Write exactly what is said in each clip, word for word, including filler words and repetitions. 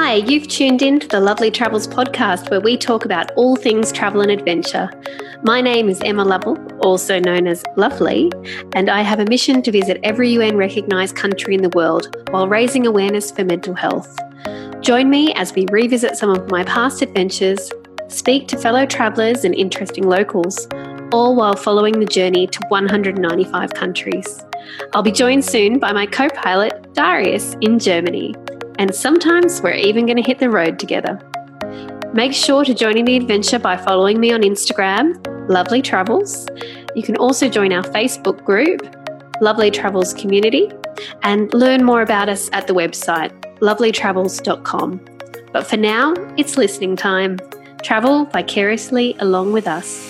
Hi, you've tuned in to the Lovely Travels podcast where we talk about all things travel and adventure. My name is Emma Lovell, also known as Lovely, and I have a mission to visit every U N recognised country in the world while raising awareness for mental health. Join me as we revisit some of my past adventures, speak to fellow travellers and interesting locals, all while following the journey to one hundred ninety-five countries. I'll be joined soon by my co-pilot, Darius, in Germany. And sometimes we're even going to hit the road together. Make sure to join in the adventure by following me on Instagram, Lovely Travels. You can also join our Facebook group, Lovely Travels Community, and learn more about us at the website, lovely travels dot com. But for now, it's listening time. Travel vicariously along with us.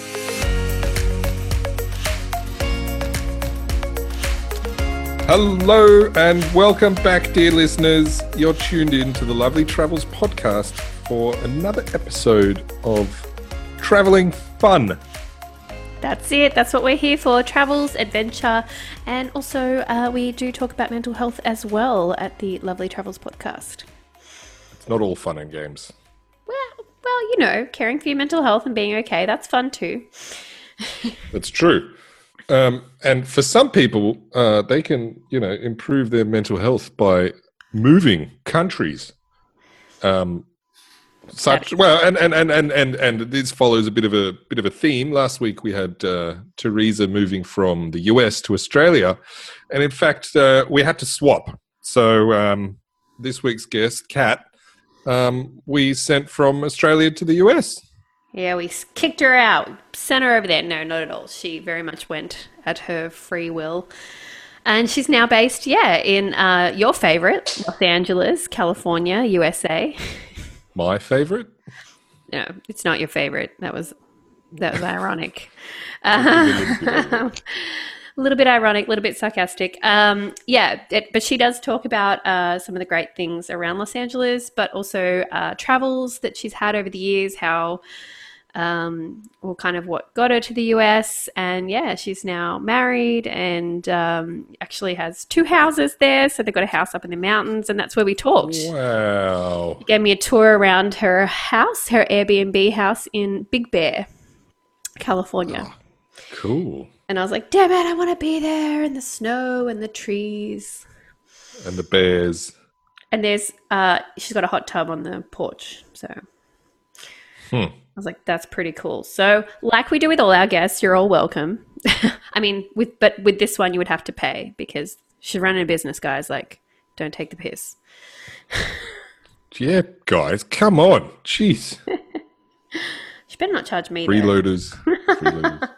Hello and welcome back, dear listeners. You're tuned in to the Lovely Travels podcast for another episode of Travelling Fun. That's it. That's what we're here for. Travels, adventure, and also uh, we do talk about mental health as well at the Lovely Travels podcast. It's not all fun and games. Well, well, you know, caring for your mental health and being okay, that's fun too. That's true. Um, and for some people, uh, they can, you know, improve their mental health by moving countries. Um, such well, and and, and, and, and and this follows a bit of a bit of a theme. Last week we had uh, Teresa moving from the U S to Australia, and in fact uh, we had to swap. So um, this week's guest, Kat, um, we sent from Australia to the U S. Yeah, we kicked her out, sent her over there. No, not at all. She very much went at her free will. And she's now based, yeah, in uh, your favourite, Los Angeles, California, U S A. My favourite? No, it's not your favourite. That was that was ironic. Uh, a little bit ironic, a little bit sarcastic. Um, yeah, it, but she does talk about uh, some of the great things around Los Angeles, but also uh, travels that she's had over the years, how... Um, or kind of what got her to the U S, and yeah, she's now married and um, actually has two houses there. So they've got a house up in the mountains, and that's where we talked. Wow! She gave me a tour around her house, her Airbnb house in Big Bear, California. Oh, cool. And I was like, damn it, I want to be there in the snow and the trees and the bears. And there's uh, she's got a hot tub on the porch, so. Hmm. I was like, that's pretty cool. So like we do with all our guests, you're all welcome. I mean, with but with this one, you would have to pay because she's running a business, guys. Like, don't take the piss. Yeah, guys, come on. Jeez. She better not charge me. Freeloaders. Freeloaders.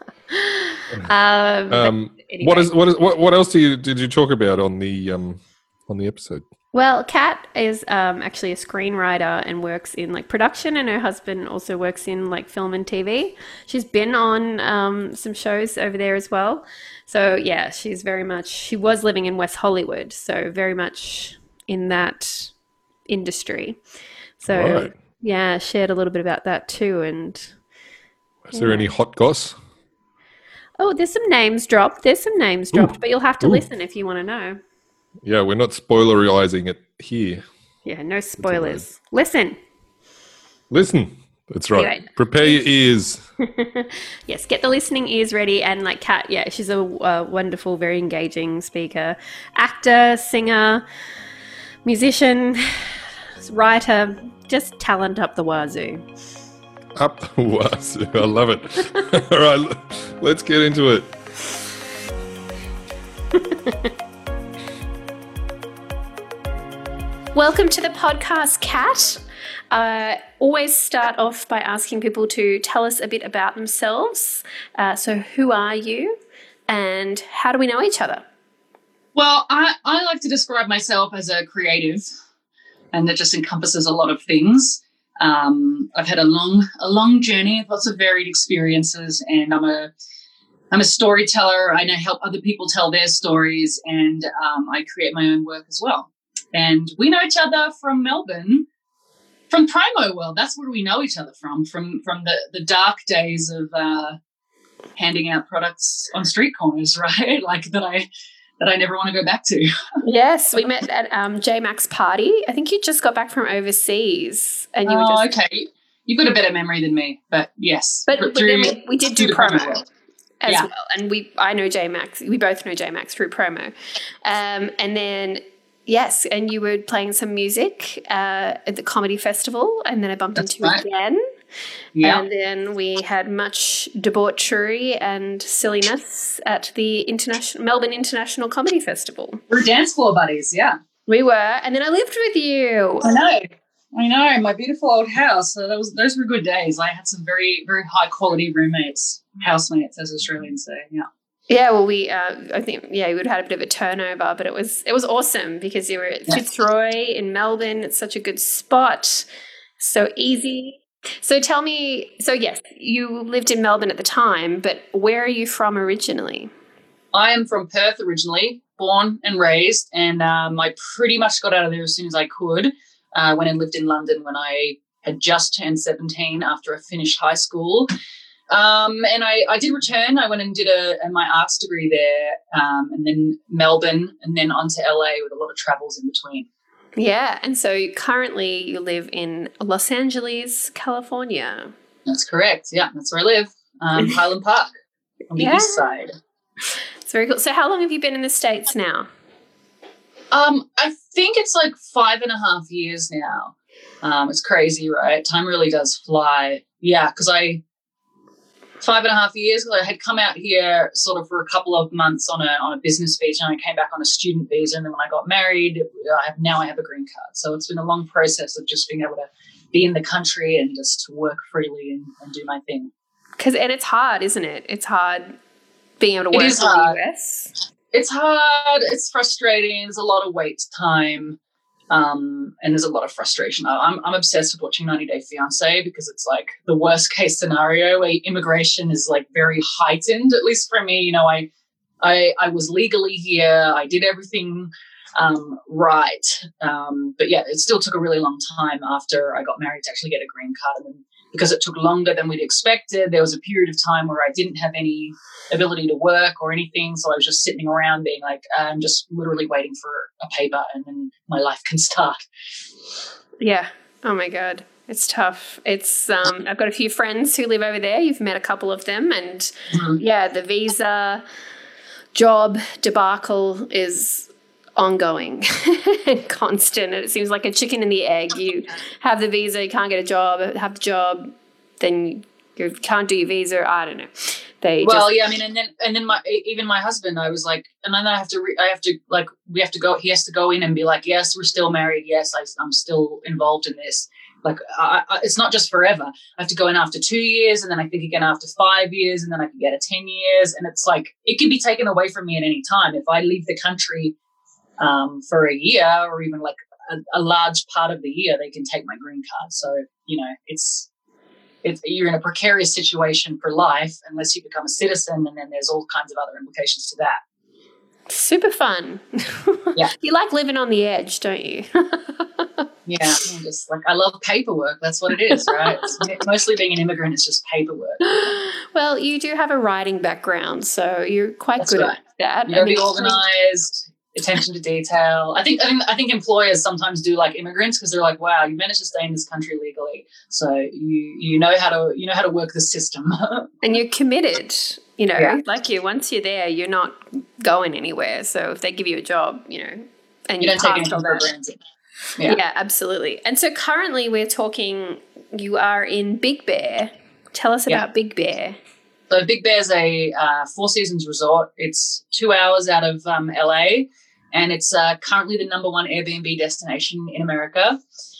um, um, anyway. What is what is what, what else do you did you talk about on the um on the episode? Well, Kat is um, actually a screenwriter and works in like production, and her husband also works in like film and T V. She's been on um, some shows over there as well. So yeah, she's very much, she was living in West Hollywood, so very much in that industry. So right. yeah, shared a little bit about that too. And is there yeah. any hot goss? Oh, there's some names dropped. There's some names dropped, Ooh. But you'll have to Ooh. listen if you want to know. Yeah, we're not spoilerizing it here. Yeah, no spoilers. Listen. Listen. That's right. Anyway. Prepare your ears. Yes, get the listening ears ready. And like Kat, yeah, she's a uh, wonderful, very engaging speaker, actor, singer, musician, writer, just talent up the wazoo. Up the wazoo. I love it. All right, let's get into it. Welcome to the podcast, Kat. Uh, always start off by asking people to tell us a bit about themselves. Uh, so who are you and how do we know each other? Well, I, I like to describe myself as a creative, and that just encompasses a lot of things. Um, I've had a long a long journey, lots of varied experiences, and I'm a I'm a storyteller. I know help other people tell their stories, and um, I create my own work as well. And we know each other from Melbourne, from Promo World. That's where we know each other from, from from the, the dark days of uh, handing out products on street corners, right? Like that I that I never want to go back to. Yes, we met at um, J Mac's party. I think you just got back from overseas, and you oh, were just okay. You've got a better memory than me, but yes. But, but then we, we did do the promo, promo as yeah. well, and we I know J Max. We both know J Max through promo, um, and then. Yes, and you were playing some music uh, at the comedy festival, and then I bumped That's into you right. again. Yeah. And then we had much debauchery and silliness at the international Melbourne International Comedy Festival. We're dance floor buddies, yeah. We were, and then I lived with you. I know, I know, my beautiful old house. So that was those were good days. I had some very, very high quality roommates, housemates, as Australians say. Yeah. Yeah, well, we, uh, I think, yeah, we would have had a bit of a turnover, but it was it was awesome because you were at Yeah. Fitzroy in Melbourne. It's such a good spot, so easy. So tell me, so yes, you lived in Melbourne at the time, but where are you from originally? I am from Perth originally, born and raised, and um, I pretty much got out of there as soon as I could. I uh, went and lived in London when I had just turned seventeen after I finished high school. Um, and I, I did return. I went and did a, a my arts degree there, um, and then Melbourne, and then on to L A with a lot of travels in between. Yeah, and so currently you live in Los Angeles, California. That's correct. Yeah, that's where I live, um, Highland Park on the Yeah. east side. It's very cool. So how long have you been in the States now? Um, I think it's like five and a half years now. Um, it's crazy, right? Time really does fly. Yeah, because I five and a half years because I had come out here sort of for a couple of months on a on a business visa, and I came back on a student visa, and then when I got married, I have, now I have a green card. So it's been a long process of just being able to be in the country and just work freely and, and do my thing. Because and it's hard, isn't it? It's hard being able to work It in is hard. the U S. It's hard. It's frustrating. There's a lot of wait time. Um, and there's a lot of frustration. I'm I'm obsessed with watching ninety Day Fiancé because it's like the worst case scenario where immigration is like very heightened, at least for me. You know, I I, I was legally here. I did everything um, right. Um, but yeah, it still took a really long time after I got married to actually get a green card. And then because it took longer than we'd expected, there was a period of time where I didn't have any ability to work or anything. So I was just sitting around being like, I'm just literally waiting for a paper and then my life can start. Yeah. Oh my God. It's tough. It's um I've got a few friends who live over there. You've met a couple of them, and Mm-hmm. yeah, the visa job debacle is ongoing and constant, and it seems like a chicken and the egg. You have the visa, you can't get a job, have the job, then you can't do your visa. I don't know. They well, just, yeah, I mean, and then and then my even my husband, I was like, and then I have to, re, I have to like, we have to go. He has to go in and be like, yes, we're still married. Yes, I, I'm still involved in this. Like, I, I, it's not just forever. I have to go in after two years, and then I think again after five years, and then I can get a ten years, and it's like it can be taken away from me at any time if I leave the country um, for a year or even like a, a large part of the year. They can take my green card. So you know, it's. It's, you're in a precarious situation for life unless you become a citizen, and then there's all kinds of other implications to that. super fun. Yeah. You like living on the edge, don't you? Yeah, I'm just like, I love paperwork. That's what it is, right? It's mostly being an immigrant is just paperwork. Well, you do have a writing background, so you're quite That's good right. at that. You got to And be it's- organized, attention to detail. I think I think I think employers sometimes do like immigrants because they're like, wow, you managed to stay in this country legally, so you you know how to you know how to work the system. And you're committed, you know, Yeah. like you, once you're there, you're not going anywhere. So if they give you a job, you know, and You don't take passed anything all for that- granted. Yeah. Yeah. absolutely. And so currently we're talking, you are in Big Bear. Tell us Yeah. about Big Bear. So Big Bear's a uh, Four Seasons resort. It's two hours out of um, L A, and it's uh, currently the number one Airbnb destination in America.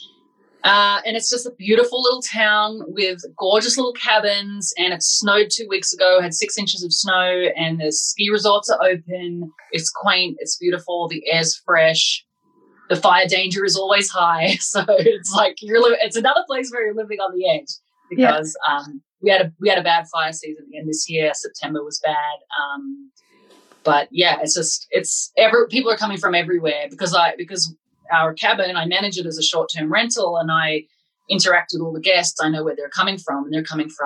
Uh, and it's just a beautiful little town with gorgeous little cabins, and it snowed two weeks ago, had six inches of snow, and the ski resorts are open. It's quaint. It's beautiful. The air's fresh. The fire danger is always high. So it's like you're li- it's another place where you're living on the edge because um, we had a we had a bad fire season again this year. September was bad. Um, but yeah, it's just it's every people are coming from everywhere because I because our cabin, I manage it as a short term rental, and I interact with all the guests. I know where they're coming from, and they're coming from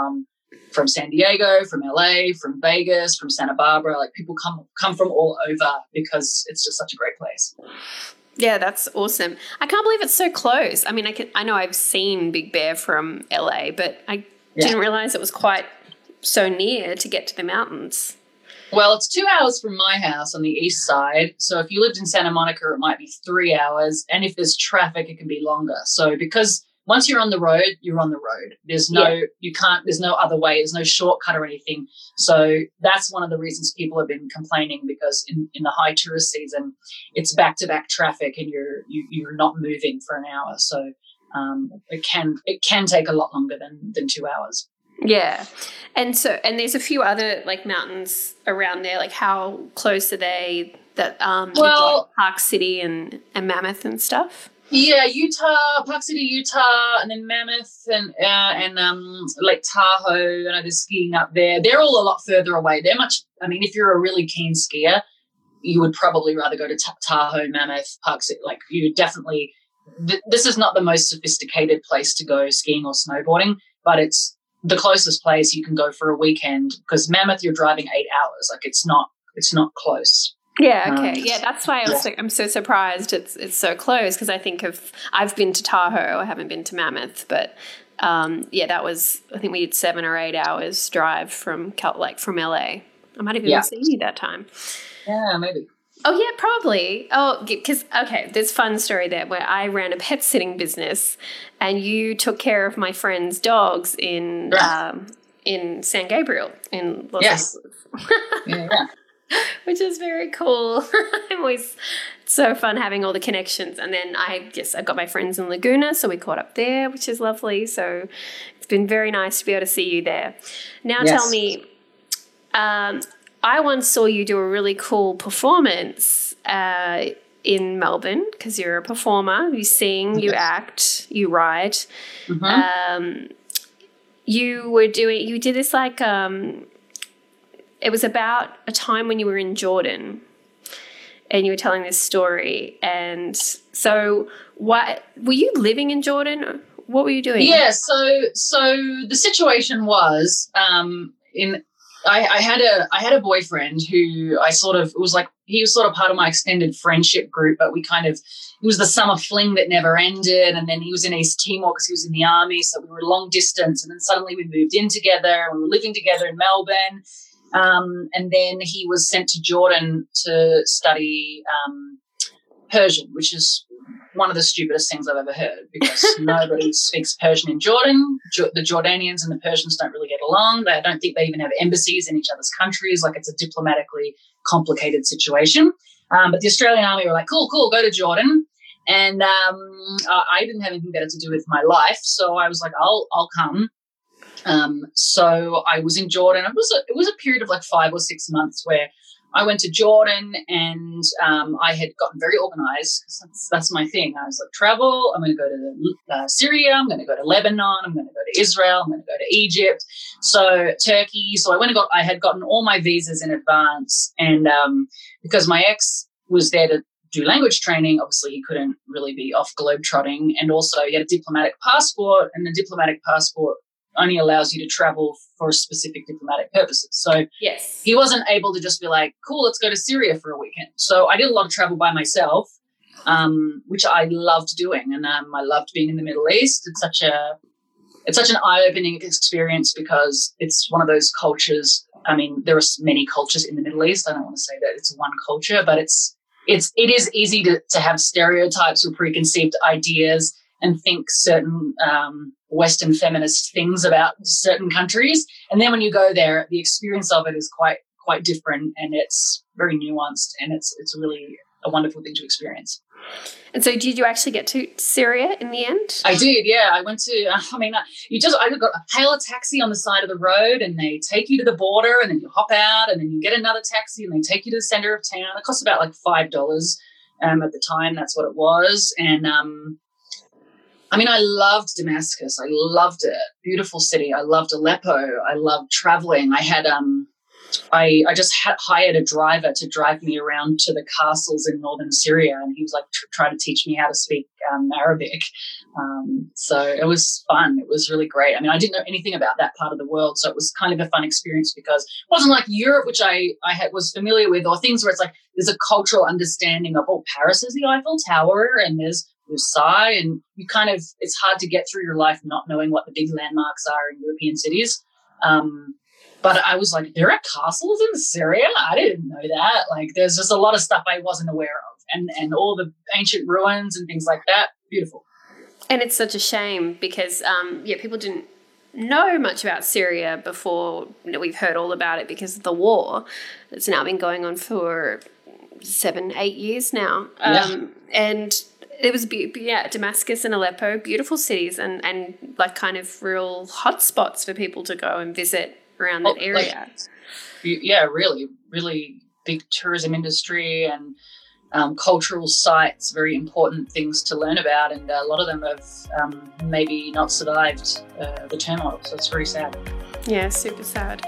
from San Diego, from L A, from Vegas, from Santa Barbara. Like people come come from all over because it's just such a great place. Yeah, that's awesome. I can't believe it's so close. I mean, I can, I know I've seen Big Bear from L A, but I yeah. didn't realize it was quite so near to get to the mountains. Well, it's two hours from my house on the east side. So if you lived in Santa Monica, it might be three hours. And if there's traffic, it can be longer. So because once you're on the road, you're on the road. There's no, yeah. you can't, there's no other way. There's no shortcut or anything. So that's one of the reasons people have been complaining, because in, in the high tourist season, it's back-to-back traffic and you're, you, you're not moving for an hour. So um, it can, it can take a lot longer than, than two hours. Yeah. And so, and there's a few other like mountains around there. Like how close are they that, um, well, like Park City and, and Mammoth and stuff? Yeah, Utah, Park City, Utah, and then Mammoth and uh, and um, Lake Tahoe. I know there's skiing up there. They're all a lot further away. They're much. I mean, if you're a really keen skier, you would probably rather go to T- Tahoe, Mammoth, Park City. Like you definitely. Th- this is not the most sophisticated place to go skiing or snowboarding, but it's the closest place you can go for a weekend. Because Mammoth, you're driving eight hours. Like it's not. It's not close. Yeah, okay. Um, yeah, that's why I was yeah. so, I'm so surprised it's it's so close, because I think of I've been to Tahoe, I haven't been to Mammoth, but um, yeah, that was I think we did seven or eight hours drive from Cal- like from L A. I might have even yeah. seen you that time. Yeah, maybe. Oh yeah, probably. Oh, because okay, there's a fun story there where I ran a pet sitting business, and you took care of my friend's dogs in right. um, in San Gabriel in Los yes. Angeles. yeah. yeah. Which is very cool. I'm always it's so fun having all the connections. And then I guess I got my friends in Laguna, so we caught up there, which is lovely. So it's been very nice to be able to see you there. Now yes. tell me, um, I once saw you do a really cool performance uh, in Melbourne, because you're a performer. You sing, you yes. act, you write. Mm-hmm. Um, you were doing, you did this like... Um, it was about a time when you were in Jordan and you were telling this story. And so what, were you living in Jordan? What were you doing? Yeah, so so the situation was um, in I, I had a I had a boyfriend who I sort of, it was like he was sort of part of my extended friendship group, but we kind of, it was the summer fling that never ended. And then he was in East Timor because he was in the army. So we were long distance. And then suddenly we moved in together and we were living together in Melbourne. Um, and then he was sent to Jordan to study um, Persian, which is one of the stupidest things I've ever heard, because nobody speaks Persian in Jordan. Jo- the Jordanians and the Persians don't really get along. They, I don't think they even have embassies in each other's countries. Like, it's a diplomatically complicated situation. Um, but the Australian Army were like, cool, cool, go to Jordan. And um, I, I didn't have anything better to do with my life, so I was like, I'll I'll come. Um, so I was in Jordan. It was a, it was a period of like five or six months where I went to Jordan, and um, I had gotten very organized, because that's, that's my thing. I was like, travel, I'm going to go to uh, Syria, I'm going to go to Lebanon, I'm going to go to Israel, I'm going to go to Egypt, so Turkey. So I went and got, I had gotten all my visas in advance. And um, because my ex was there to do language training, obviously he couldn't really be off globetrotting. And also he had a diplomatic passport, and the diplomatic passport only allows you to travel for specific diplomatic purposes. So yes, he wasn't able to just be like, cool, let's go to Syria for a weekend. So I did a lot of travel by myself, um, which I loved doing. And um, I loved being in the Middle East. It's such a, it's such an eye-opening experience, because it's one of those cultures. I mean, there are many cultures in the Middle East. I don't want to say that it's one culture, but it's, it's, it is easy to, to have stereotypes or preconceived ideas and think certain um, Western feminist things about certain countries. And then when you go there, the experience of it is quite quite different, and it's very nuanced, and it's it's really a wonderful thing to experience. And so did you actually get to Syria in the end? I did, yeah. I went to, I mean, you just, I got hail a taxi on the side of the road, and they take you to the border, and then you hop out, and then you get another taxi, and they take you to the center of town. It cost about like five dollars um, at the time. That's what it was. And, um, I mean, I loved Damascus. I loved it. Beautiful city. I loved Aleppo. I loved traveling. I had, um, I, I just had hired a driver to drive me around to the castles in northern Syria, and he was like tr- trying to teach me how to speak um, Arabic. Um, so it was fun. It was really great. I mean, I didn't know anything about that part of the world, so it was kind of a fun experience because it wasn't like Europe, which I, I had, was familiar with, or things where it's like there's a cultural understanding of, oh, Paris is the Eiffel Tower and there's Versailles, and you kind of, it's hard to get through your life not knowing what the big landmarks are in European cities. Um, But I was like, there are castles in Syria? I didn't know that. Like, there's just a lot of stuff I wasn't aware of, and, and all the ancient ruins and things like that. Beautiful. And it's such a shame because, um, yeah, people didn't know much about Syria before. You know, we've heard all about it because of the war that's now been going on for seven, eight years now. Um, yeah. And it was, be- yeah, Damascus and Aleppo, beautiful cities and, and like kind of real hotspots for people to go and visit around that area. Like, yeah, really, really big tourism industry and um, cultural sites, very important things to learn about, and a lot of them have um, maybe not survived uh, the turmoil, so it's very sad. Yeah, super sad.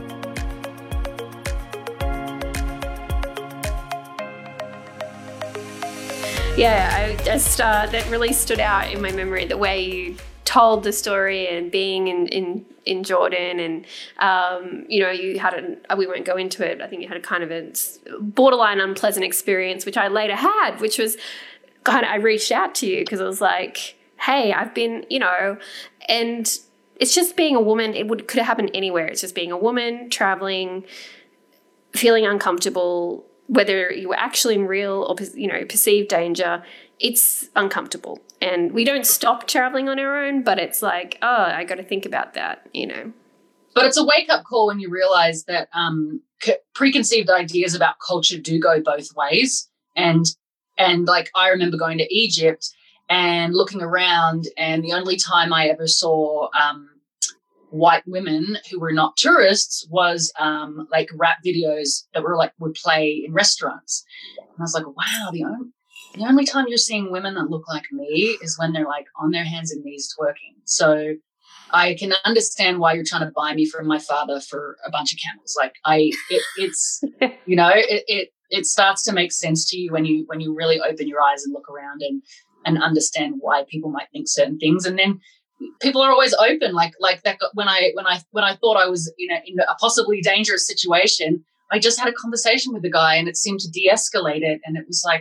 Yeah, I just, uh, that really stood out in my memory, the way you told the story and being in, in, in Jordan and, um, you know, you had a, we won't go into it, I think you had a kind of a borderline unpleasant experience, which I later had, which was kind of, I reached out to you because I was like, hey, I've been, you know, and it's just being a woman, it would could have happened anywhere. It's just being a woman, traveling, feeling uncomfortable, whether you were actually in real or, you know, perceived danger, it's uncomfortable. And we don't stop traveling on our own, but it's like, oh, I got to think about that, you know. But it's a wake-up call when you realize that um, c- preconceived ideas about culture do go both ways. And, and like, I remember going to Egypt and looking around, and the only time I ever saw um, white women who were not tourists was um, like rap videos that were like would play in restaurants. And I was like, wow, the only The only time you're seeing women that look like me is when they're like on their hands and knees twerking. So I can understand why you're trying to buy me from my father for a bunch of camels. Like I, it, it's, you know, it, it, it starts to make sense to you when you, when you really open your eyes and look around and, and understand why people might think certain things. And then people are always open. Like, like that, when I, when I, when I thought I was in a, in a possibly dangerous situation, I just had a conversation with the guy and it seemed to de-escalate it. And it was like,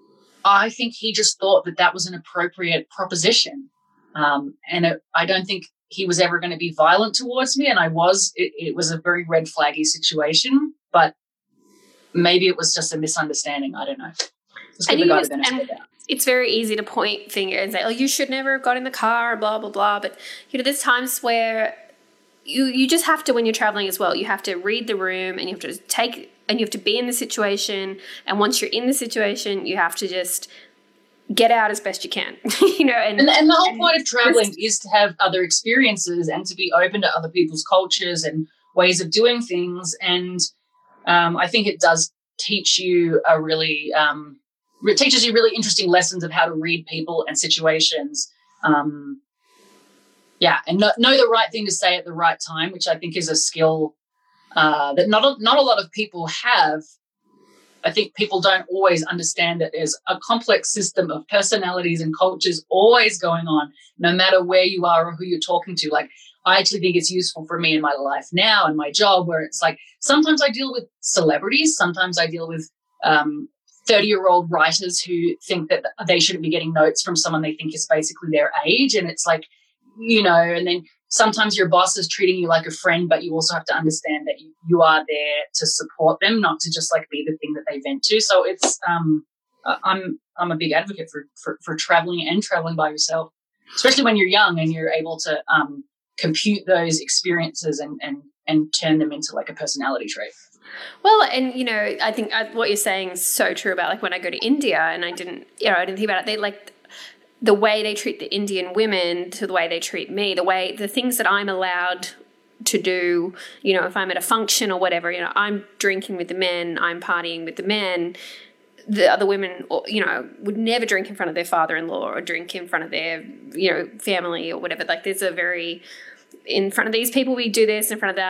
I think he just thought that that was an appropriate proposition. Um, and it, I don't think he was ever going to be violent towards me. And I was, it, it was a very red flaggy situation, but maybe it was just a misunderstanding. I don't know. Just give the guy the benefit of the doubt. It's very easy to point fingers and say, oh, you should never have got in the car, blah, blah, blah. But, you know, there's times where you, you just have to, when you're traveling as well, you have to read the room and you have to take, and you have to be in the situation. And once you're in the situation, you have to just get out as best you can, you know. And, and, and the whole and point of traveling is to have other experiences and to be open to other people's cultures and ways of doing things. And um, I think it does teach you a really, um, it teaches you really interesting lessons of how to read people and situations. Um, yeah, and know, know the right thing to say at the right time, which I think is a skill uh, that not a, not a lot of people have. I think people don't always understand that there's a complex system of personalities and cultures always going on, no matter where you are or who you're talking to. Like, I actually think it's useful for me in my life now and my job, where it's like sometimes I deal with celebrities, sometimes I deal with um, thirty-year-old writers who think that they shouldn't be getting notes from someone they think is basically their age. And it's like, you know, and then sometimes your boss is treating you like a friend, but you also have to understand that you, you are there to support them, not to just like be the thing that they vent to. So it's, um, I'm, I'm a big advocate for, for, for traveling and traveling by yourself, especially when you're young and you're able to, um, compute those experiences and, and, and turn them into like a personality trait. Well, and, you know, I think uh, what you're saying is so true about like when I go to India and I didn't, you know, I didn't think about it. They like, the way they treat the Indian women to the way they treat me, the way, the things that I'm allowed to do, you know, if I'm at a function or whatever, you know, I'm drinking with the men, I'm partying with the men, the other women, you know, would never drink in front of their father-in-law or drink in front of their, you know, family or whatever. Like there's a very, in front of these people we do this, in front of that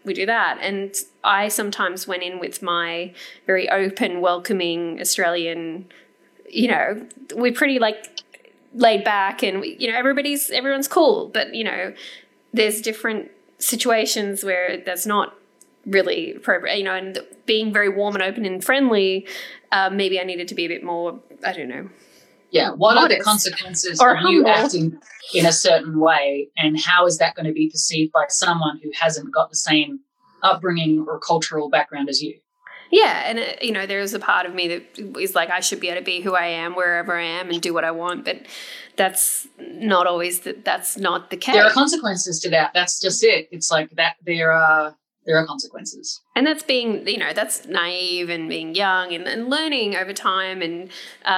we do that. And I sometimes went in with my very open, welcoming Australian, you know, we're pretty like laid back and, we, you know, everybody's, everyone's cool. But, you know, there's different situations where that's not really appropriate, you know, and being very warm and open and friendly, uh, maybe I needed to be a bit more, I don't know. Yeah, what modest, are the consequences or of you humble. acting in a certain way, and how is that going to be perceived by someone who hasn't got the same upbringing or cultural background as you? Yeah, and, uh, you know, there's a part of me that is like, I should be able to be who I am wherever I am and do what I want, but that's not always, the, that's not the case. There are consequences to that. That's just it. It's like that there are, there are consequences. And that's being, you know, that's naive and being young and, and learning over time and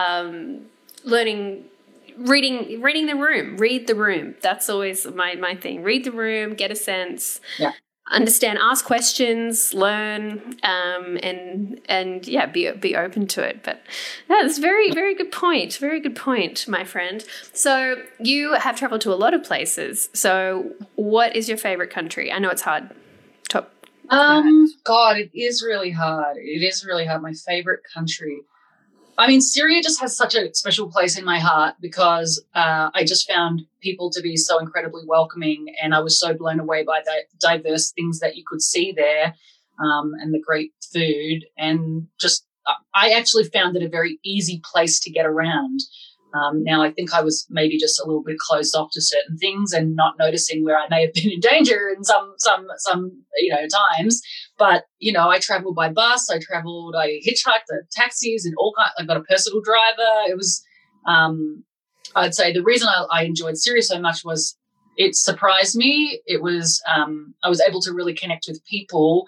um, learning, reading reading the room, read the room. That's always my, my thing. Read the room, get a sense. Yeah. Understand, ask questions, learn, um, and and yeah, be be open to it. But yeah, that's very very good point. Very good point, my friend. So you have traveled to a lot of places. So what is your favorite country? I know it's hard. Top. Um, God, it is really hard. It is really hard. My favorite country. I mean, Syria just has such a special place in my heart because uh, I just found people to be so incredibly welcoming, and I was so blown away by the diverse things that you could see there, um, and the great food, and just I actually found it a very easy place to get around. Um, now, I think I was maybe just a little bit closed off to certain things and not noticing where I may have been in danger in some, some, some, you know, times. But, you know, I traveled by bus, I traveled, I hitchhiked, I had taxis and all kinds. I got a personal driver. It was, um, I'd say the reason I, I enjoyed Syria so much was it surprised me. It was, um, I was able to really connect with people.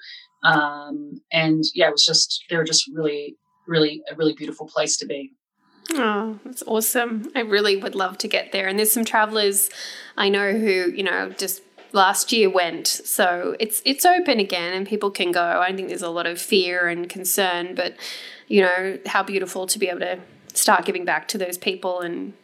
Um, and yeah, it was just, they were just really, really, a really beautiful place to be. Oh, that's awesome. I really would love to get there. And there's some travelers I know who, you know, just last year went. So it's it's open again and people can go. I think there's a lot of fear and concern, but, you know, how beautiful to be able to start giving back to those people. And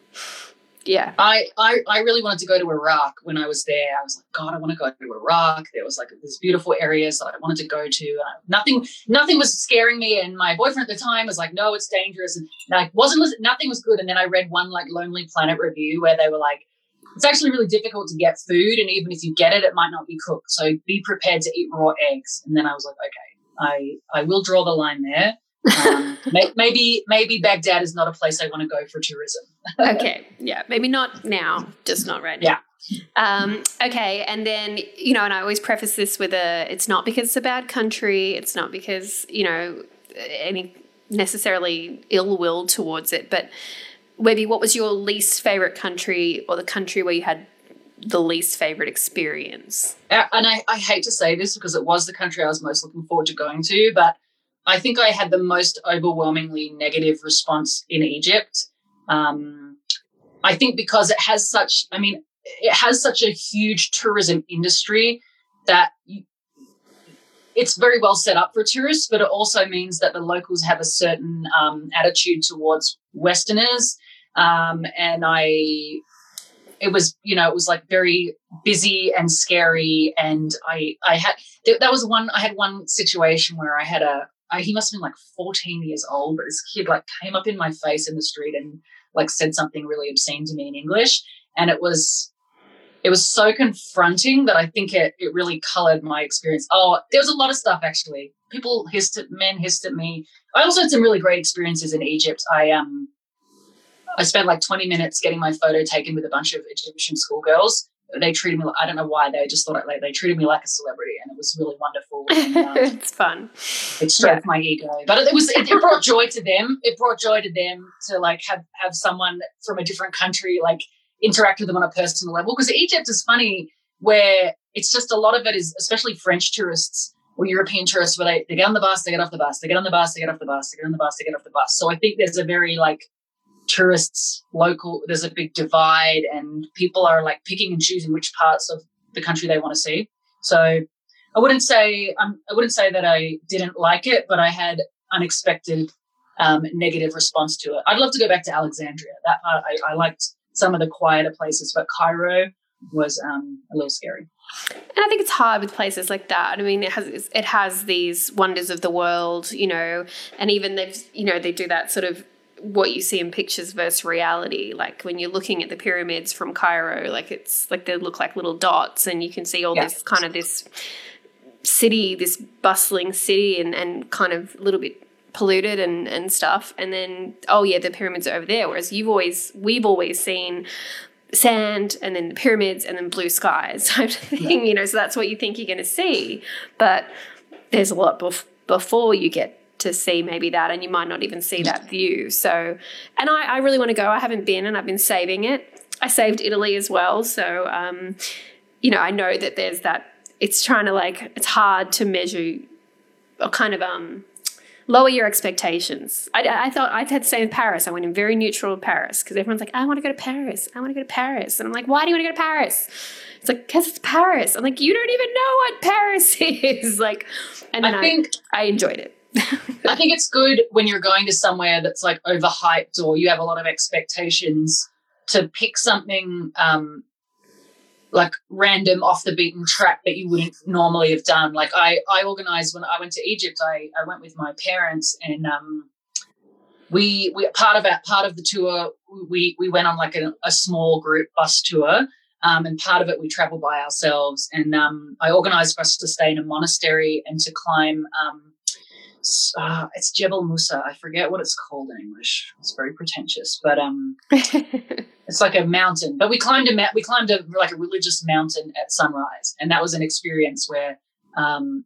yeah. I, I, I really wanted to go to Iraq when I was there. I was like, God, I want to go to Iraq. There was like these beautiful areas that I wanted to go to. Uh, nothing, nothing was scaring me. And my boyfriend at the time was like, no, it's dangerous. And like, wasn't, nothing was good. And then I read one like Lonely Planet review where they were like, it's actually really difficult to get food. And even if you get it, it might not be cooked. So be prepared to eat raw eggs. And then I was like, okay, I, I will draw the line there. um, maybe maybe Baghdad is not a place I want to go for tourism. Okay, yeah, maybe not now, just not right now. Yeah. Um, okay, and then, you know, and I always preface this with a, it's not because it's a bad country, it's not because, you know, any necessarily ill will towards it, but maybe what was your least favorite country or the country where you had the least favorite experience? And I, I hate to say this because it was the country I was most looking forward to going to, but I think I had the most overwhelmingly negative response in Egypt. Um, I think because it has such, I mean, it has such a huge tourism industry that you, it's very well set up for tourists, but it also means that the locals have a certain um, attitude towards Westerners. Um, and I, it was, you know, it was like very busy and scary. And I, I had, that was one, I had one situation where I had a, I, he must have been like fourteen years old, but this kid like came up in my face in the street and like said something really obscene to me in English. And it was, it was so confronting that I think it, it really colored my experience. Oh, there was a lot of stuff actually. People hissed at, men hissed at me. I also had some really great experiences in Egypt. I, um, I spent like twenty minutes getting my photo taken with a bunch of Egyptian schoolgirls. They treated me like, I don't know why, they just thought I, like, they treated me like a celebrity, and it was really wonderful. And, um, it's fun. It stroked yeah. my ego, but it was it, it brought joy to them. It brought joy to them to like have have someone from a different country like interact with them on a personal level. Because Egypt is funny, where it's just a lot of it is, especially French tourists or European tourists, where they, they get on the bus, they get off the bus, they get on the bus, they get off the bus, they get on the bus, they get off the bus. So I think there's a very like tourists local, there's a big divide, and people are like picking and choosing which parts of the country they want to see. So I wouldn't say um, I wouldn't say that I didn't like it, but I had unexpected um, negative response to it. I'd love to go back to Alexandria. That part I, I liked some of the quieter places, but Cairo was um, a little scary. And I think it's hard with places like that. I mean, it has it has these wonders of the world, you know, and even they've, you know, they do that sort of what you see in pictures versus reality. Like when you're looking at the pyramids from Cairo, like it's like they look like little dots, and you can see all yeah. this kind of this city, this bustling city, and, and kind of a little bit polluted and, and stuff. And then, oh yeah, the pyramids are over there. Whereas you've always, we've always seen sand and then the pyramids and then blue skies type of thing, you know, so that's what you think you're going to see. But there's a lot bef- before you get to see maybe that, and you might not even see that view. So, and I, I really want to go. I haven't been, and I've been saving it. I saved Italy as well. So, um, you know, I know that there's that, it's trying to like, it's hard to measure or kind of um, lower your expectations. I, I thought I had the same with Paris. I went in very neutral with Paris because everyone's like, I want to go to Paris. I want to go to Paris. And I'm like, why do you want to go to Paris? It's like, because it's Paris. I'm like, you don't even know what Paris is. Like, and then I, think, I, I enjoyed it. I think it's good when you're going to somewhere that's like overhyped or you have a lot of expectations to pick something um, like random off the beaten track that you wouldn't normally have done. Like I, I organized when I went to Egypt, I, I went with my parents and um, we, we part of our, part of the tour, we, we went on like a, a small group bus tour um, and part of it we traveled by ourselves. And um, I organized for us to stay in a monastery and to climb um, Uh, it's Jebel Musa. I forget what it's called in English. It's very pretentious, but um, it's like a mountain. But we climbed a ma- we climbed a like a religious mountain at sunrise, and that was an experience where um,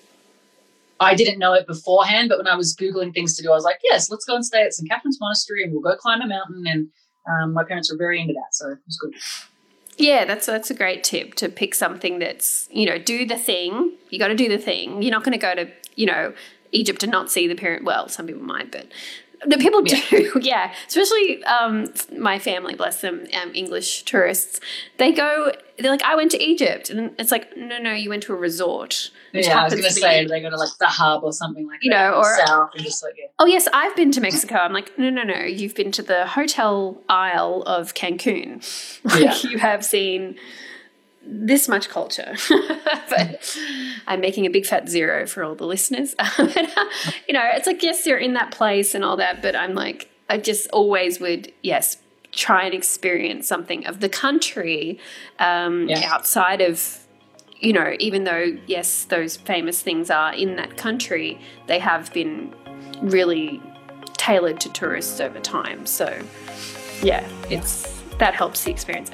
I didn't know it beforehand. But when I was googling things to do, I was like, "Yes, let's go and stay at Saint Catherine's Monastery, and we'll go climb a mountain." And um, my parents were very into that, so it was good. Yeah, that's that's a great tip, to pick something that's, you know, do the thing. You got to do the thing. You're not going to go to, you know, Egypt and not see the pyramid. Well, some people might, but the people do. Yeah, yeah. Especially um, my family, bless them, um, English tourists. They go. They're like, I went to Egypt, and it's like, no, no, you went to a resort. Yeah, I was going to say they go to like the hub or something like you that. You know, or south and just like yeah. Oh yes, I've been to Mexico. I'm like, no, no, no. You've been to the hotel aisle of Cancun. Like yeah. You have seen this much culture. But I'm making a big fat zero for all the listeners. You know, it's like, yes, you're in that place and all that, but I'm like, I just always would, yes, try and experience something of the country um, yeah. outside of, you know, even though, yes, those famous things are in that country, they have been really tailored to tourists over time. So, yeah, it's that helps the experience.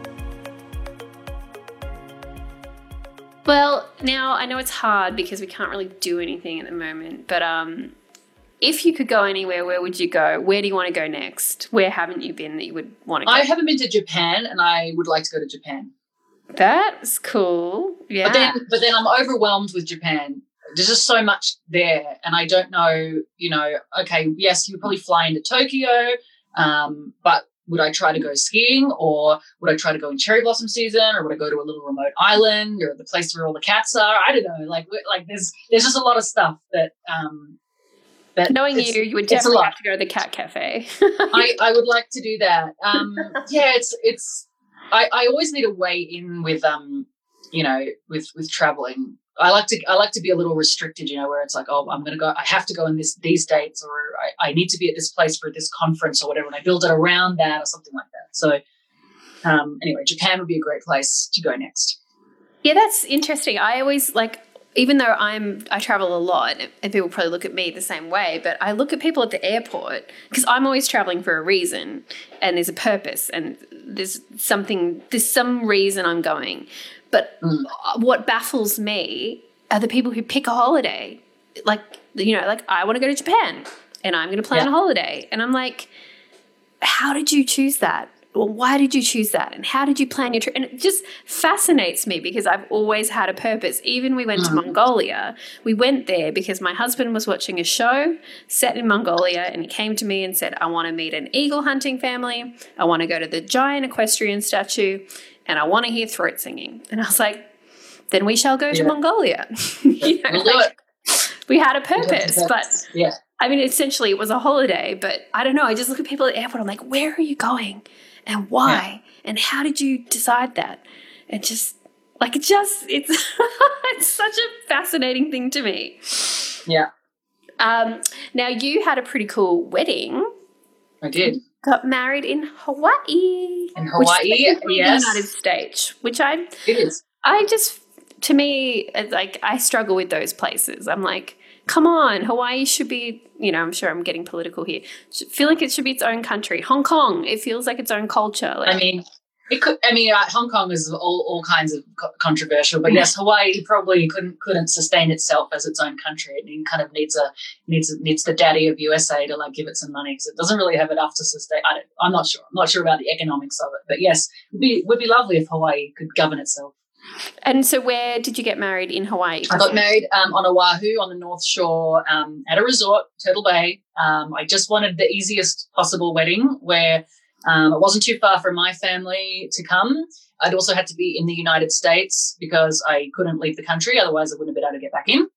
Well, now I know it's hard because we can't really do anything at the moment, but um, if you could go anywhere, where would you go? Where do you want to go next? Where haven't you been that you would want to go? I haven't been to Japan, and I would like to go to Japan. That's cool. Yeah. But then, but then I'm overwhelmed with Japan. There's just so much there, and I don't know, you know, okay, yes, you would probably fly into Tokyo, um, but would I try to go skiing, or would I try to go in cherry blossom season, or would I go to a little remote island or the place where all the cats are? I don't know. Like, like there's there's just a lot of stuff that. Um, that Knowing you, you would definitely have to go to the cat cafe. I, I would like to do that. Um, yeah, it's it's. I, I always need to weigh in with um, you know, with with traveling. I like to I like to be a little restricted, you know, where it's like, oh, I'm going to go, I have to go in this these dates, or I, I need to be at this place for this conference or whatever, and I build it around that or something like that. So um, anyway, Japan would be a great place to go next. Yeah, that's interesting. I always like, even though I'm I travel a lot, and people probably look at me the same way, but I look at people at the airport because I'm always traveling for a reason, and there's a purpose, and there's something, there's some reason I'm going. But mm. what baffles me are the people who pick a holiday. Like, you know, like I want to go to Japan and I'm going to plan yeah. a holiday. And I'm like, how did you choose that? Well, why did you choose that? And how did you plan your trip? And it just fascinates me because I've always had a purpose. Even we went mm. to Mongolia. We went there because my husband was watching a show set in Mongolia, and he came to me and said, I want to meet an eagle hunting family. I want to go to the giant equestrian statue. And I want to hear throat singing. And I was like, then we shall go yeah. to Mongolia. you know, we'll like, do it. We had a purpose. But, yeah. I mean, essentially it was a holiday. But I don't know. I just look at people at the airport. I'm like, where are you going? And why? And how did you decide that? It just, like, it just, it's, it's such a fascinating thing to me. Yeah. Um, now, you had a pretty cool wedding. I did. Got married in Hawaii. In Hawaii, which is yes. the United States, which I, it is. I just, to me, it's like, I struggle with those places. I'm like, come on, Hawaii should be, you know, I'm sure I'm getting political here. I feel like it should be its own country. Hong Kong, it feels like its own culture. Like, I mean, it could. I mean, uh, Hong Kong is all, all kinds of co- controversial, but yes, Hawaii probably couldn't couldn't sustain itself as its own country. It kind of needs a needs needs the daddy of U S A to like give it some money because it doesn't really have enough to sustain. I don't, I'm not sure. I'm not sure about the economics of it, but yes, it would be would be lovely if Hawaii could govern itself. And so, where did you get married in Hawaii? I got married um, on Oahu on the North Shore um, at a resort, Turtle Bay. Um, I just wanted the easiest possible wedding where. Um, it wasn't too far from my family to come. I'd also had to be in the United States because I couldn't leave the country. Otherwise, I wouldn't have been able to get back in.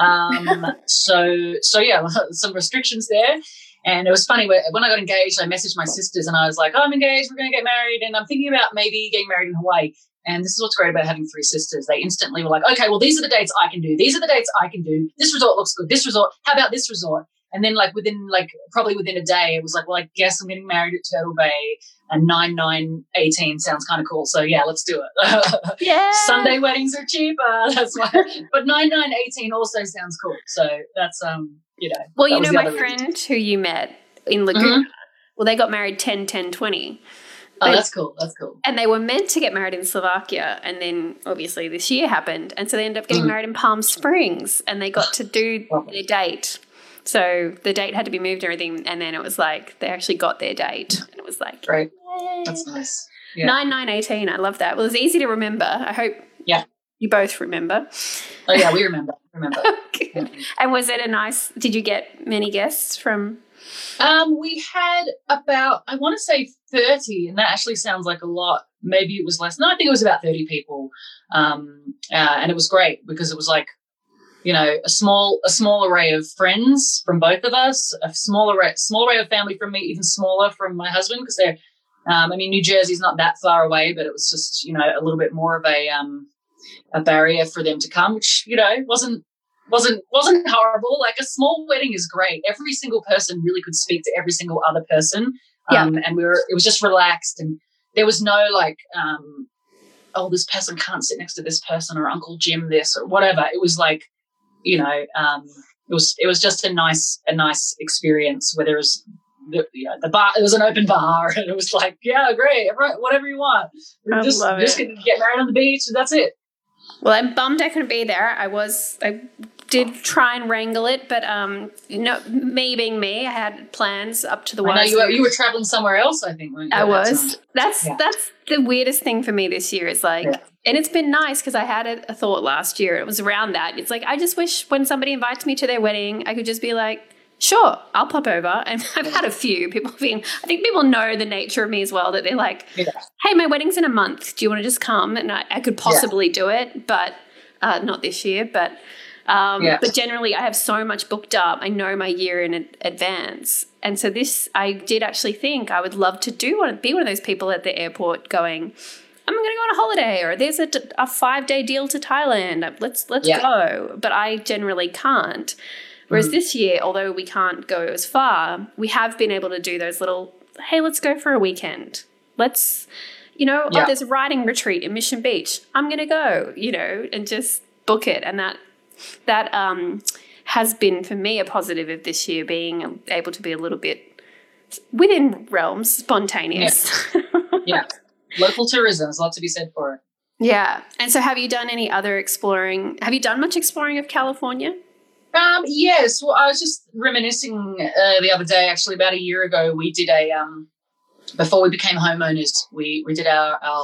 Um, so, so yeah, some restrictions there. And it was funny when I got engaged, I messaged my sisters and I was like, oh, I'm engaged. We're going to get married. And I'm thinking about maybe getting married in Hawaii. And this is what's great about having three sisters. They instantly were like, okay, well, these are the dates I can do. These are the dates I can do. This resort looks good. This resort. How about this resort? And then, like, within, like, probably within a day, it was like, well, I guess I'm getting married at Turtle Bay, and nine nine eighteen sounds kind of cool. So, yeah, let's do it. Yeah. Sunday weddings are cheaper. That's why. But nine nine eighteen also sounds cool. So that's, um, you know. Well, you know, my friend reason. who you met in Laguna, mm-hmm. well, they got married ten ten twenty. Oh, that's cool. That's cool. And they were meant to get married in Slovakia, and then obviously this year happened. And so they ended up getting mm. married in Palm Springs, and they got to do their date. So the date had to be moved and everything, and then it was like they actually got their date, and it was like, great, yay. That's nice. Yeah. nine nine eighteen, I love that. Well, it's easy to remember. I hope yeah. you both remember. Oh, yeah, we remember. remember. Yeah. And was it a nice, did you get many guests from? Um, we had about, I want to say thirty, and that actually sounds like a lot. Maybe it was less. No, I think it was about thirty people, um, uh, and it was great because it was like, you know, a small a small array of friends from both of us, a small array, small array of family from me, even smaller from my husband because they're, um, I mean, New Jersey's not that far away, but it was just, you know, a little bit more of a um, a barrier for them to come, which, you know, wasn't wasn't wasn't horrible. Like a small wedding is great. Every single person really could speak to every single other person, um, yeah. and we were it was just relaxed, and there was no like, um, oh, this person can't sit next to this person, or Uncle Jim this or whatever. It was like, you know, um, it was it was just a nice a nice experience where there was the, you know, the bar. It was an open bar, and it was like, yeah, great, whatever you want. I just love just it. gonna get married on the beach, and that's it. Well, I'm bummed I couldn't be there. I was I did try and wrangle it, but um, you know, me being me, I had plans up to the. I know you were, you were traveling somewhere else, I think. Weren't you, I was. that that's yeah. that's the weirdest thing for me this year. Is like. Yeah. And it's been nice because I had a, a thought last year. It was around that. It's like, I just wish when somebody invites me to their wedding, I could just be like, sure, I'll pop over. And I've had a few people being, I think people know the nature of me as well, that they're like, yeah. hey, my wedding's in a month. Do you want to just come? And I, I could possibly yeah. do it, but uh, not this year. But um, yeah. but generally I have so much booked up. I know my year in advance. And so this, I did actually think I would love to do one, be one of those people at the airport going, I'm going to go on a holiday, or there's a, a five-day deal to Thailand. Let's let's yeah. go. But I generally can't. Whereas mm. this year, although we can't go as far, we have been able to do those little, hey, let's go for a weekend. Let's, you know, yeah. oh, there's a riding retreat in Mission Beach. I'm going to go, you know, and just book it. And that that um, has been, for me, a positive of this year, being able to be a little bit within realms, spontaneous. Yeah. yeah. Local tourism, there's a lot to be said for it. Yeah. And so have you done any other exploring? Have you done much exploring of California? Um, yes. Well, I was just reminiscing uh, the other day, actually about a year ago, we did a, um, before we became homeowners, we, we did our, our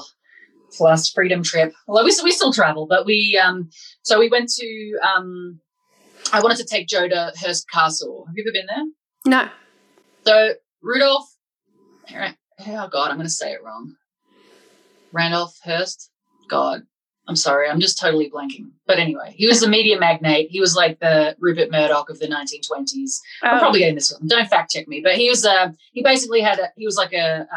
last freedom trip. Well, we, we still travel, but we, um, so we went to, um, I wanted to take Joe to Hearst Castle. Have you ever been there? No. So Rudolph, oh God, I'm going to say it wrong. Randolph Hearst, God, I'm sorry, I'm just totally blanking. But anyway, he was a media magnate. He was like the Rupert Murdoch of the nineteen twenties. Oh. I'm probably getting this wrong. Don't fact check me, but he was. Uh, he basically had. A, he was like a um,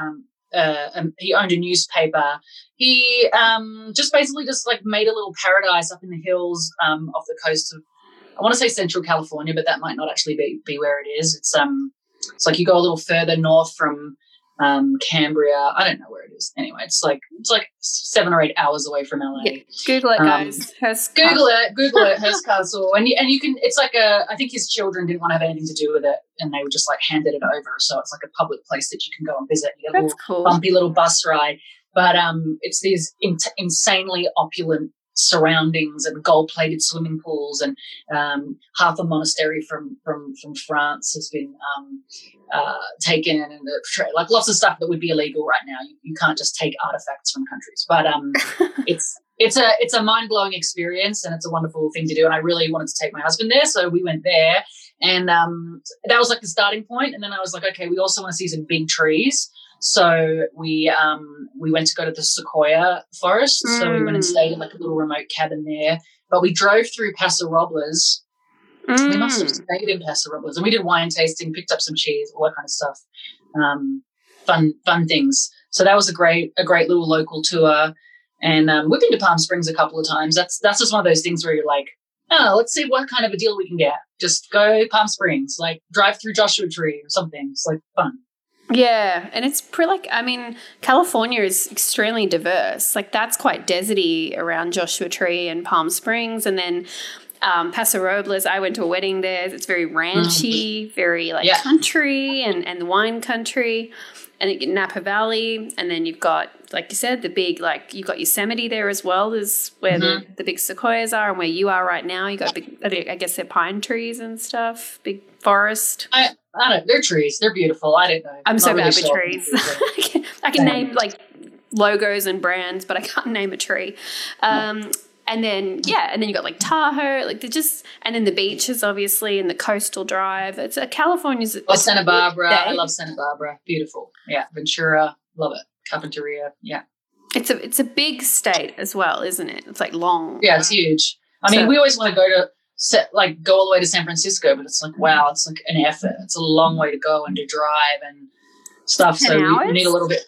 uh, um, he owned a newspaper. He um, just basically just like made a little paradise up in the hills um, off the coast of, I want to say Central California, but that might not actually be, be where it is. It's um, it's like you go a little further north from um, Cambria. I don't know where it is. Anyway, it's like it's like seven or eight hours away from L A. Yeah, Google it, Um, guys. Hearst Google Castle. it, Google it, Hearst Castle, and you, and you can. It's like a. I think his children didn't want to have anything to do with it, and they were just like handed it over. So it's like a public place that you can go and visit. You get a That's little cool. bumpy little bus ride, but um, it's these in- insanely opulent surroundings and gold-plated swimming pools, and um, half a monastery from from from France has been um, uh, taken, and the tra- like lots of stuff that would be illegal right now. You, you can't just take artifacts from countries, but um, it's it's a it's a mind-blowing experience, and it's a wonderful thing to do. And I really wanted to take my husband there, so we went there, and um, that was like the starting point. And then I was like, okay, we also want to see some big trees. So we um, we went to go to the Sequoia Forest. Mm. So we went and stayed in like a little remote cabin there. But we drove through Paso Robles. Mm. We must have stayed in Paso Robles, and we did wine tasting, picked up some cheese, all that kind of stuff. Um, fun fun things. So that was a great a great little local tour. And um, we've been to Palm Springs a couple of times. That's that's just one of those things where you're like, oh, let's see what kind of a deal we can get. Just go Palm Springs, like drive through Joshua Tree or something. It's like fun. Yeah, and it's pretty like, I mean, California is extremely diverse. Like that's quite deserty around Joshua Tree and Palm Springs. And then um, Paso Robles, I went to a wedding there. It's very ranchy, mm-hmm. very like yeah. country and, and wine country. And then Napa Valley, and then you've got, like you said, the big, like, you've got Yosemite there as well, is where mm-hmm. the, the big sequoias are, and where you are right now. You got big, I guess they're pine trees and stuff, big forest. I, I don't know. They're trees. They're beautiful. I don't know. I'm, I'm so bad really with trees. I can, I can name, like, logos and brands, but I can't name a tree. Um, no. And then, yeah, and then you got, like, Tahoe, like, they're just, and then the beaches, obviously, and the coastal drive. It's a California's. Oh, Santa Barbara. I love Santa Barbara. Beautiful. Yeah. Ventura. Love it. Carpinteria. Yeah. It's a it's a big state as well, isn't it? It's, like, long. Yeah, it's huge. I mean, so, we always want to go to, set, like, go all the way to San Francisco, but it's like, wow, it's, like, an effort. It's a long way to go and to drive and stuff. So we, we need a little bit.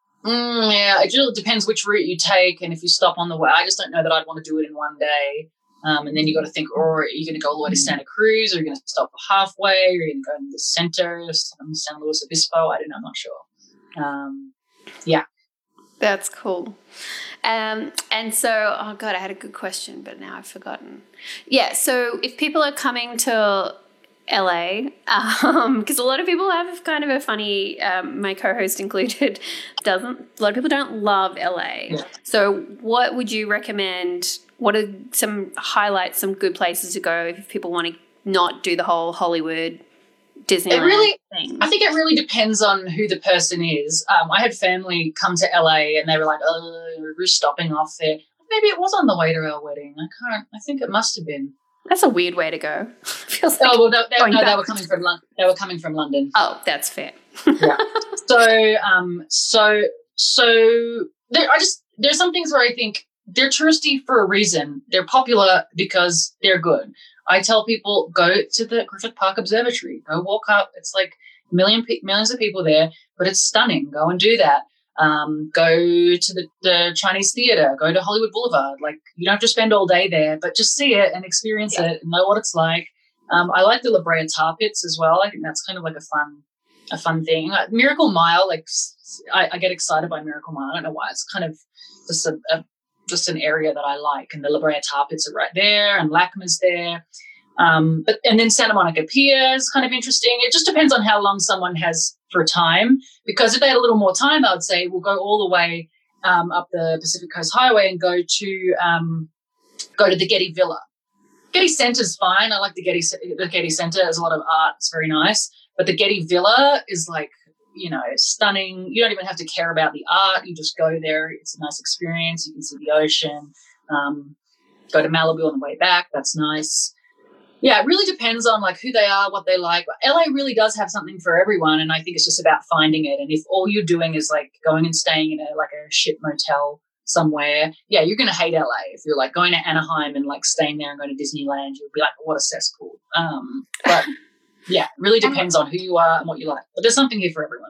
Mm, yeah, it really depends which route you take and if you stop on the way. I just don't know that I'd want to do it in one day. Um, and then you got to think, oh, are you going to go all the way to Santa Cruz, or are you going to stop halfway, or are you going to go in the center, San Luis Obispo? I don't know. I'm not sure. Um, yeah. That's cool. Um, and so, oh, God, I had a good question, but now I've forgotten. Yeah, so if people are coming to L A, because um, a lot of people have kind of a funny, um, my co-host included, doesn't, a lot of people don't love L A. Yeah. So what would you recommend? What are some highlights, some good places to go if people want to not do the whole Hollywood Disneyland it really, thing? I think it really depends on who the person is. Um, I had family come to L A and they were like, oh, we're stopping off there. Maybe it was on the way to our wedding. I can't, I think it must have been. That's a weird way to go. Feels like oh well, they, they, no, they were coming from London. They were coming from London. Oh, that's fair. yeah. So, um, so, so there. I just there's some things where I think they're touristy for a reason. They're popular because they're good. I tell people go to the Griffith Park Observatory. Go walk up. It's like million millions of people there, but it's stunning. Go and do that. Um, go to the, the Chinese Theatre, go to Hollywood Boulevard. Like, you don't have to spend all day there, but just see it and experience yeah. it and know what it's like. Um, I like the La Brea Tar Pits as well. I think that's kind of like a fun, a fun thing. Uh, Miracle Mile, like I, I get excited by Miracle Mile. I don't know why. It's kind of just a, a just an area that I like. And the La Brea Tar Pits are right there, and L A C Ma's there. Um, but and then Santa Monica Pier is kind of interesting. It just depends on how long someone has for time, because if they had a little more time, I would say we'll go all the way um, up the Pacific Coast Highway and go to um, go to the Getty Villa. Getty Center's fine. I like the Getty the Getty Center. There's a lot of art. It's very nice. But the Getty Villa is like, you know, stunning. You don't even have to care about the art. You just go there. It's a nice experience. You can see the ocean. Um, go to Malibu on the way back. That's nice. Yeah, it really depends on like who they are, what they like. L A really does have something for everyone, and I think it's just about finding it. And if all you're doing is like going and staying in a like a shit motel somewhere, yeah, you're gonna hate L A. If you're like going to Anaheim and like staying there and going to Disneyland, you'll be like, what a cesspool. Um, but yeah, it really depends on who you are and what you like. But there's something here for everyone.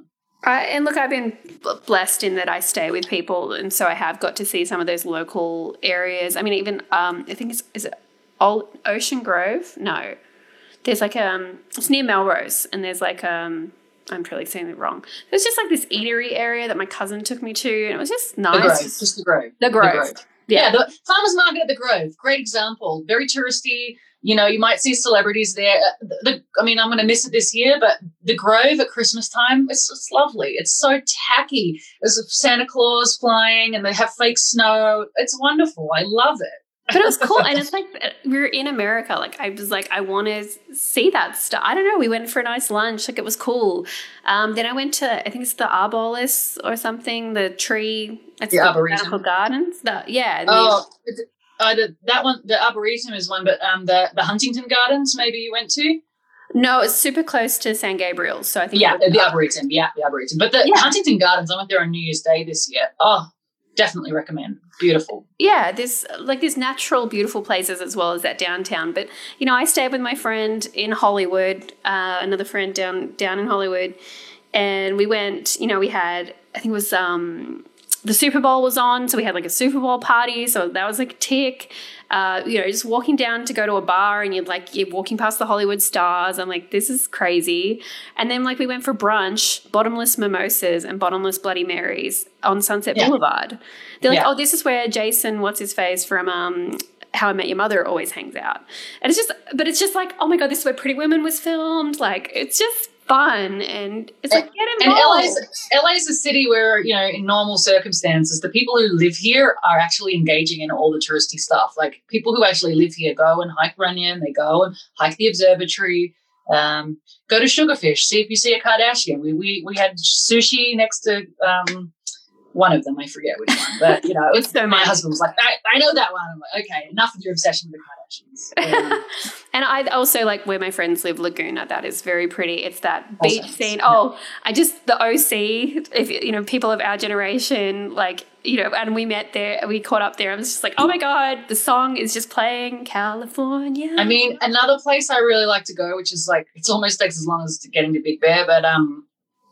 I, and look, I've been blessed in that I stay with people, and so I have got to see some of those local areas. I mean, even um, I think it's is it Old Ocean Grove? No, there's like um, it's near Melrose, and there's like um, I'm probably saying it wrong. There's just like this eatery area that my cousin took me to, and it was just nice. The Grove, just the Grove. The Grove. The Grove. Yeah. yeah, the farmers market at the Grove, great example. Very touristy. You know, you might see celebrities there. The, the, I mean, I'm going to miss it this year, but the Grove at Christmas time, it's just lovely. It's so tacky. There's Santa Claus flying and they have fake snow. It's wonderful. I love it. But it was cool. And it's like we were in America. Like I was like, I want to see that stuff. I don't know. We went for a nice lunch. Like it was cool. Um, then I went to, I think it's the Arboretum or something, the tree. It's the, the Arboretum. Botanical Gardens. The, yeah. Oh, the, Uh, the, that one, the Arboretum is one, but um, the, the Huntington Gardens maybe you went to? No, it's super close to San Gabriel. So I think yeah, the Arboretum, yeah, the Arboretum. But the yeah. Huntington Gardens, I went there on New Year's Day this year. Oh, definitely recommend. Beautiful. Yeah, there's like these natural, beautiful places as well as that downtown. But you know, I stayed with my friend in Hollywood, uh, another friend down down in Hollywood, and we went. You know, we had I think it was. Um, The Super Bowl was on, so we had like a Super Bowl party. So that was like a tick. Uh, you know, just walking down to go to a bar and you're like, you're walking past the Hollywood stars. I'm like, this is crazy. And then like we went for brunch, bottomless mimosas and bottomless Bloody Marys on Sunset yeah. Boulevard. They're like, yeah. oh, this is where Jason, what's his face from um, How I Met Your Mother always hangs out. And it's just, but it's just like, oh my God, this is where Pretty Women was filmed. Like, it's just fun and it's like get involved. And L A's, L A is a city where, you know, in normal circumstances, the people who live here are actually engaging in all the touristy stuff. Like people who actually live here go and hike Runyon, they go and hike the observatory, um, go to Sugarfish, see if you see a Kardashian. We we we had sushi next to um, one of them, I forget which one, but you know, it was, so my husband was like, I, I know that one. I'm like, okay, enough of your obsession with the Kardashians. Um, and I also like where my friends live, Laguna. That is very pretty. It's that beach also, scene. Yeah. Oh, I just the O C. If you know, people of our generation, like you know, and we met there, we caught up there. I was just like, oh my God, the song is just playing California. I mean, another place I really like to go, which is like it's almost takes as long as getting to Big Bear, but um,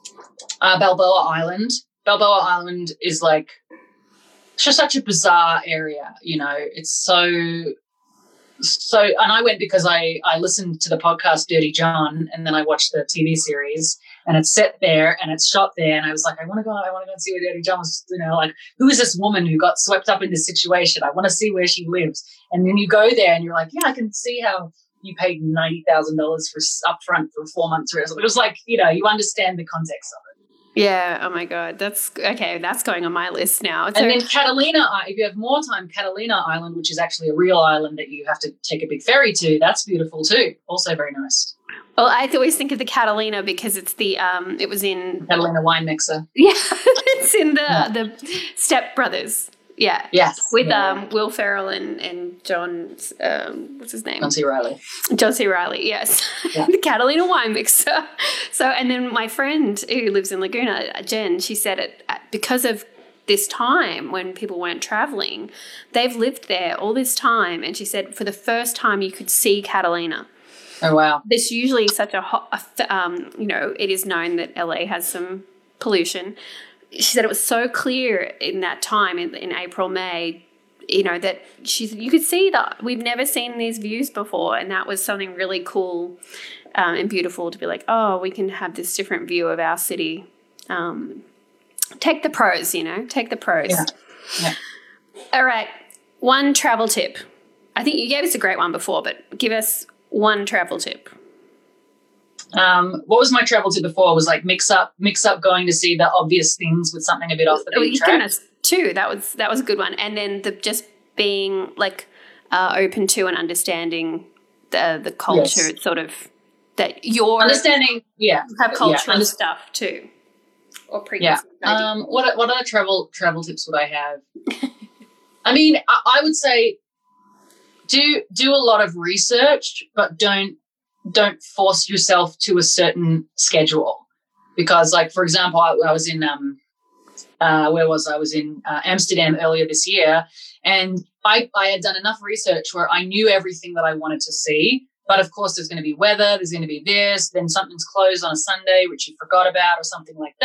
uh, Balboa Island. Balboa Island is like it's just such a bizarre area, you know. It's so so, and I went because I I listened to the podcast Dirty John, and then I watched the T V series, and it's set there and it's shot there, and I was like, I want to go, I want to go and see where Dirty John was, you know, like who is this woman who got swept up in this situation? I want to see where she lives, and then you go there and you're like, yeah, I can see how you paid ninety thousand dollars for upfront for four months. It was like, you know, you understand the context of it. Yeah. Oh my God. That's okay. That's going on my list now. And so, then Catalina, if you have more time, Catalina Island, which is actually a real island that you have to take a big ferry to. That's beautiful too. Also very nice. Well, I always think of the Catalina because it's the um. It was in Catalina wine mixer. Yeah, it's in the yeah. the Step Brothers. Yeah. Yes. With yeah. um Will Ferrell and and John um what's his name? John C. Reilly. John C. Reilly. Yes. Yeah. The Catalina wine mixer. So and then my friend who lives in Laguna, Jen, she said it because of this time when people weren't traveling, they've lived there all this time, and she said for the first time you could see Catalina. Oh wow! There's usually such a hot, um, you know, it is known that L A has some pollution. She said it was so clear in that time in, in April, May, you know, that she's you could see that we've never seen these views before, and that was something really cool um, and beautiful to be like, oh, we can have this different view of our city. Um, take the pros, you know, take the pros. Yeah. Yeah. All right, one travel tip. I think you gave us a great one before, but give us one travel tip. Um, what was my travel tip before? Was like mix up, mix up going to see the obvious things with something a bit off the oh, beat you've track. given us two. That was that was a good one. And then the just being like uh, open to and understanding the the culture. Yes. Sort of that you're understanding. Yeah, have cultural yeah. stuff too. Or yeah. Um, what what other travel travel tips would I have? I mean, I, I would say do do a lot of research, but don't. don't force yourself to a certain schedule, because like, for example, I, I was in, um, uh, where was I? I was in uh, Amsterdam earlier this year, and I, I had done enough research where I knew everything that I wanted to see. But of course there's going to be weather, there's going to be this, then something's closed on a Sunday, which you forgot about or something like that.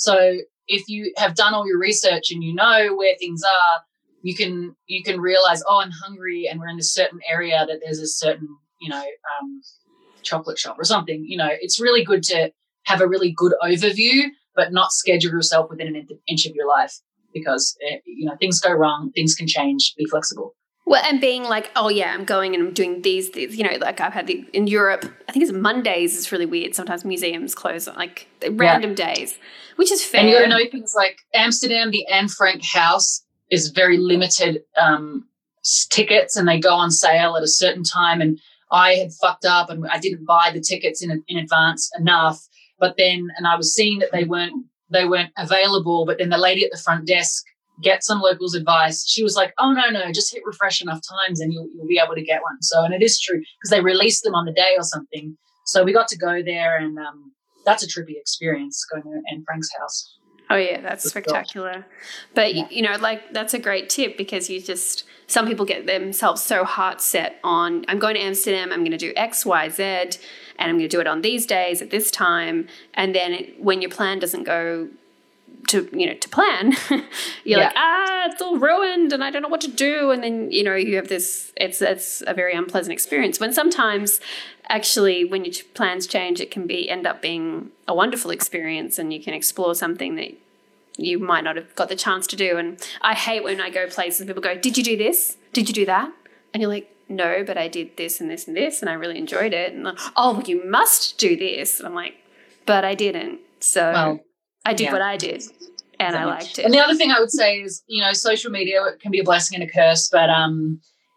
So if you have done all your research and you know where things are, you can you can realize, oh, I'm hungry and we're in a certain area that there's a certain, you know, um, chocolate shop or something. You know, it's really good to have a really good overview, but not schedule yourself within an inch of your life because, you know, things go wrong, things can change, be flexible. Well, and being like, oh, yeah, I'm going and I'm doing these, these, you know, like I've had the, in Europe, I think it's Mondays is really weird. Sometimes museums close on like random yeah. days, which is fair. And you got to know things like Amsterdam, the Anne Frank House is very limited um, tickets and they go on sale at a certain time. And I had fucked up and I didn't buy the tickets in in advance enough. But then, and I was seeing that they weren't they weren't available. But then the lady at the front desk, get some locals advice. She was like, oh, no, no, just hit refresh enough times and you'll, you'll be able to get one. So, and it is true because they released them on the day or something. So we got to go there and um, that's a trippy experience going to Anne Frank's house. Oh, yeah, that's spectacular. But, yeah. you know, like that's a great tip because you just, some people get themselves so heart set on, I'm going to Amsterdam, I'm going to do X, Y, Z, and I'm going to do it on these days at this time. And then it, when your plan doesn't go to, you know, to plan, you're yeah. like, ah, it's all ruined and I don't know what to do. And then, you know, you have this, it's, it's a very unpleasant experience when sometimes actually when your plans change, it can be, end up being a wonderful experience and you can explore something that you might not have got the chance to do. And I hate when I go places and people go, did you do this? Did you do that? And you're like, no, but I did this and this and this and I really enjoyed it. And like, oh, well, you must do this. And I'm like, but I didn't. So well, I did yeah. what I did and I liked it. And the other thing I would say is, you know, social media can be a blessing and a curse, but um,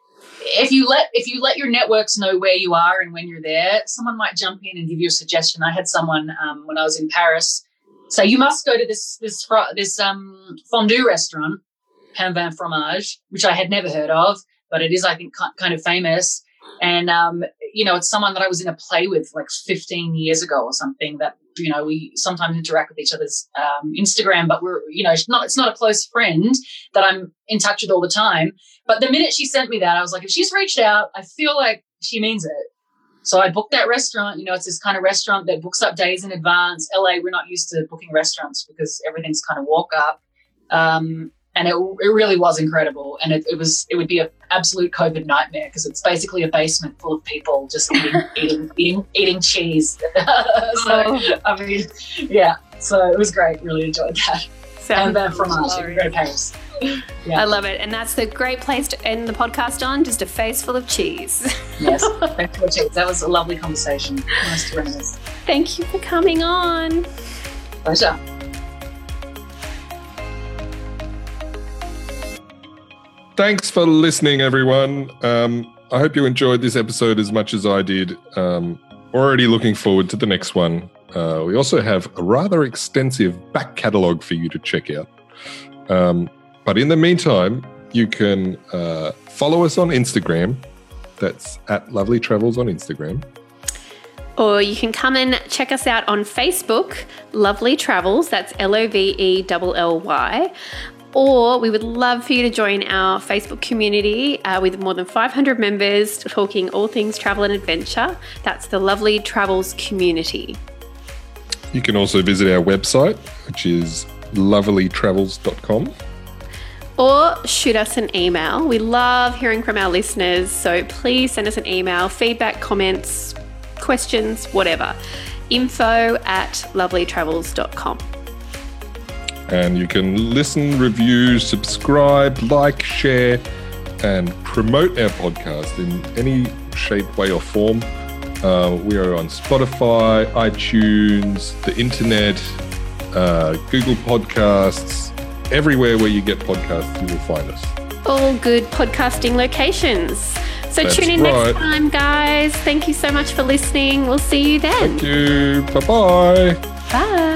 if you let if you let your networks know where you are and when you're there, someone might jump in and give you a suggestion. I had someone um, when I was in Paris say, you must go to this this this um, fondue restaurant, Pain Vin Fromage, which I had never heard of, but it is, I think, kind of famous. And, um, you know, it's someone that I was in a play with like fifteen years ago or something that, you know, we sometimes interact with each other's um, Instagram, but we're, you know, it's not, it's not a close friend that I'm in touch with all the time. But the minute she sent me that, I was like, if she's reached out, I feel like she means it. So I booked that restaurant. You know, it's this kind of restaurant that books up days in advance. L A, we're not used to booking restaurants because everything's kind of walk up. Um, and it, it really was incredible. And it, it was, it would be an absolute COVID nightmare because it's basically a basement full of people just eating, eating, eating, eating cheese. so, oh. I mean, yeah. So it was great. Really enjoyed that. And then from us, we go to Paris. Yeah. I love it. And that's the great place to end the podcast on, just a face full of cheese. Yes, face full of cheese. That was a lovely conversation. Nice to reminisce. Thank you for coming on. Pleasure. Thanks for listening, everyone. Um, I hope you enjoyed this episode as much as I did. Um, already looking forward to the next one. Uh, we also have a rather extensive back catalogue for you to check out. Um, but in the meantime, you can uh, follow us on Instagram. That's at Lovely Travels on Instagram. Or you can come and check us out on Facebook, Lovely Travels. That's L O V E L L Y. Or we would love for you to join our Facebook community uh, with more than five hundred members talking all things travel and adventure. That's the Lovely Travels community. You can also visit our website, which is lovely travels dot com. Or shoot us an email. We love hearing from our listeners, so please send us an email, feedback, comments, questions, whatever. Info at lovely travels dot com. And you can listen, review, subscribe, like, share, and promote our podcast in any shape, way, or form. Uh, we are on Spotify, iTunes, the internet, uh, Google Podcasts, everywhere where you get podcasts, you will find us. All good podcasting locations. So That's tune in right. next time, guys. Thank you so much for listening. We'll see you then. Thank you. Bye-bye. Bye.